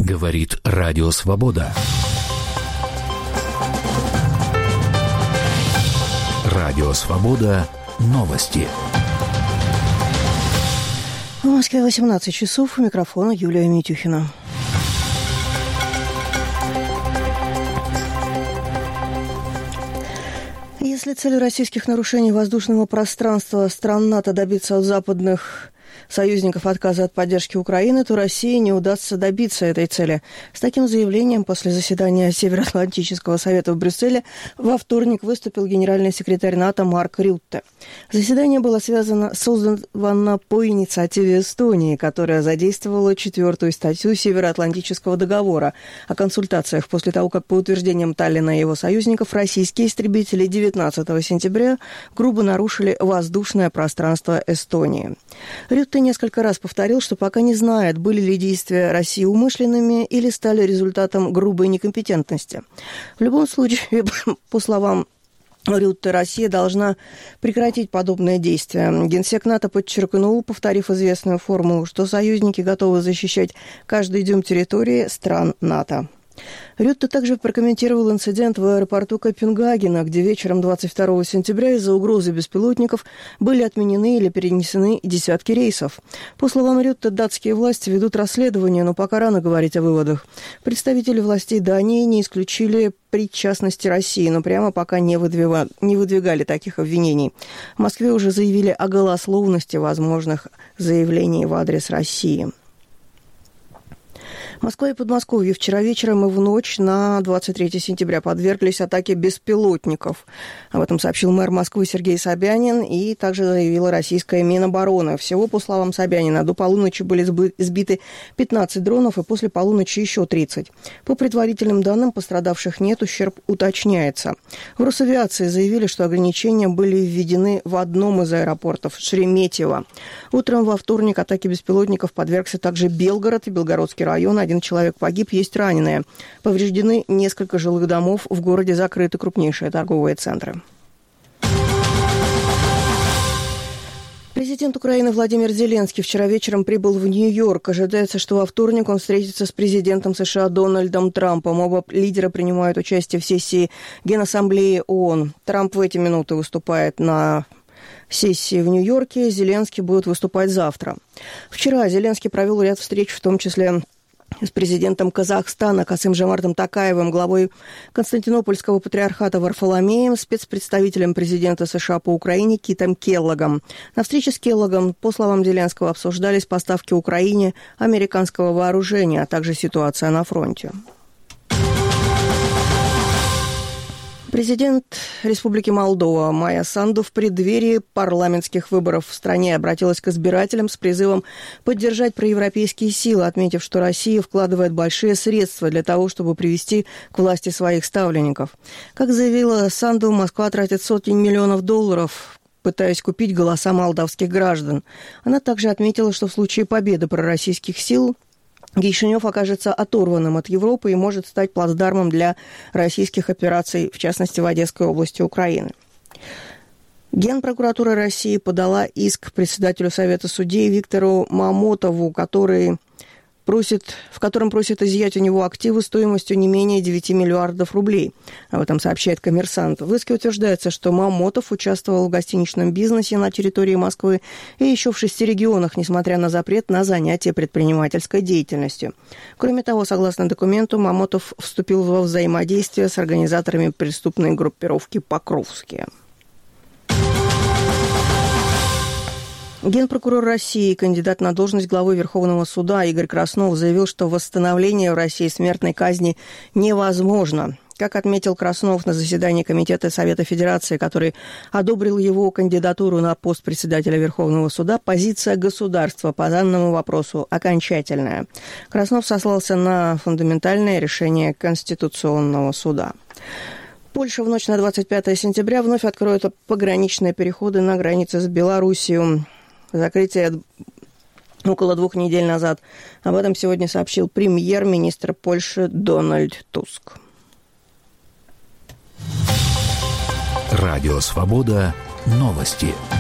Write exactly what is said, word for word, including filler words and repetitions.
Говорит Радио Свобода. Радио Свобода. Новости. В Москве восемнадцать часов. У микрофона Юлия Митюхина. Если целью российских нарушений воздушного пространства стран НАТО добиться от западных союзников отказа от поддержки Украины, то России не удастся добиться этой цели. С таким заявлением после заседания Североатлантического совета в Брюсселе во вторник выступил генеральный секретарь НАТО Марк Рютте. Заседание было связано, создано по инициативе Эстонии, которая задействовала четвертую статью Североатлантического договора о консультациях после того, как по утверждениям Таллина и его союзников российские истребители девятнадцатого сентября грубо нарушили воздушное пространство Эстонии. Рютте несколько раз повторил, что пока не знает, были ли действия России умышленными или стали результатом грубой некомпетентности. В любом случае, по словам Рютте, Россия должна прекратить подобные действия. Генсек НАТО подчеркнул, повторив известную формулу, что союзники готовы защищать каждый дюйм территории стран НАТО. Рютте также прокомментировал инцидент в аэропорту Копенгагена, где вечером двадцать второго сентября из-за угрозы беспилотников были отменены или перенесены десятки рейсов. По словам Рютте, датские власти ведут расследование, но пока рано говорить о выводах. Представители властей Дании не исключили причастности России, но прямо пока не выдвигали, не выдвигали таких обвинений. В Москве уже заявили о голословности возможных заявлений в адрес России. Москва и Подмосковье вчера вечером и в ночь на двадцать третьего сентября подверглись атаке беспилотников. Об этом сообщил мэр Москвы Сергей Собянин и также заявила российская Минобороны. Всего, по словам Собянина, до полуночи были сбиты пятнадцать дронов и после полуночи еще тридцать. По предварительным данным, пострадавших нет, ущерб уточняется. В Росавиации заявили, что ограничения были введены в одном из аэропортов Шереметьево. Утром во вторник атаке беспилотников подвергся также Белгород и Белгородский район. Один человек погиб, есть раненые. Повреждены несколько жилых домов. В городе закрыты крупнейшие торговые центры. Президент Украины Владимир Зеленский вчера вечером прибыл в Нью-Йорк. Ожидается, что во вторник он встретится с президентом США Дональдом Трампом. Оба лидера принимают участие в сессии Генассамблеи ООН. Трамп в эти минуты выступает на сессии в Нью-Йорке. Зеленский будет выступать завтра. Вчера Зеленский провел ряд встреч, в том числе с президентом Казахстана Касым-Жомартом Токаевым, главой Константинопольского патриархата Варфоломеем, спецпредставителем президента США по Украине Китом Келлогом. На встрече с Келлогом, по словам Зеленского, обсуждались поставки Украине американского вооружения, а также ситуация на фронте. Президент Республики Молдова Майя Санду в преддверии парламентских выборов в стране обратилась к избирателям с призывом поддержать проевропейские силы, отметив, что Россия вкладывает большие средства для того, чтобы привести к власти своих ставленников. Как заявила Санду, Москва тратит сотни миллионов долларов, пытаясь купить голоса молдавских граждан. Она также отметила, что в случае победы пророссийских сил Кишинев окажется оторванным от Европы и может стать плацдармом для российских операций, в частности, в Одесской области Украины. Генпрокуратура России подала иск председателю Совета судей Виктору Мамотову, который просит, в котором просит изъять у него активы стоимостью не менее девяти миллиардов рублей. Об этом сообщает «Коммерсант». В иске утверждается, что Мамотов участвовал в гостиничном бизнесе на территории Москвы и еще в шести регионах, несмотря на запрет на занятие предпринимательской деятельностью. Кроме того, согласно документу, Мамотов вступил во взаимодействие с организаторами преступной группировки «Покровские». Генпрокурор России, кандидат на должность главы Верховного суда Игорь Краснов заявил, что восстановление в России смертной казни невозможно. Как отметил Краснов на заседании Комитета Совета Федерации, который одобрил его кандидатуру на пост председателя Верховного суда, позиция государства по данному вопросу окончательная. Краснов сослался на фундаментальное решение Конституционного суда. Польша в ночь на двадцать пятое сентября вновь откроет пограничные переходы на границе с Белоруссией. Закрытие около двух недель назад. Об этом сегодня сообщил премьер-министр Польши Дональд Туск. Радио «Свобода». Новости.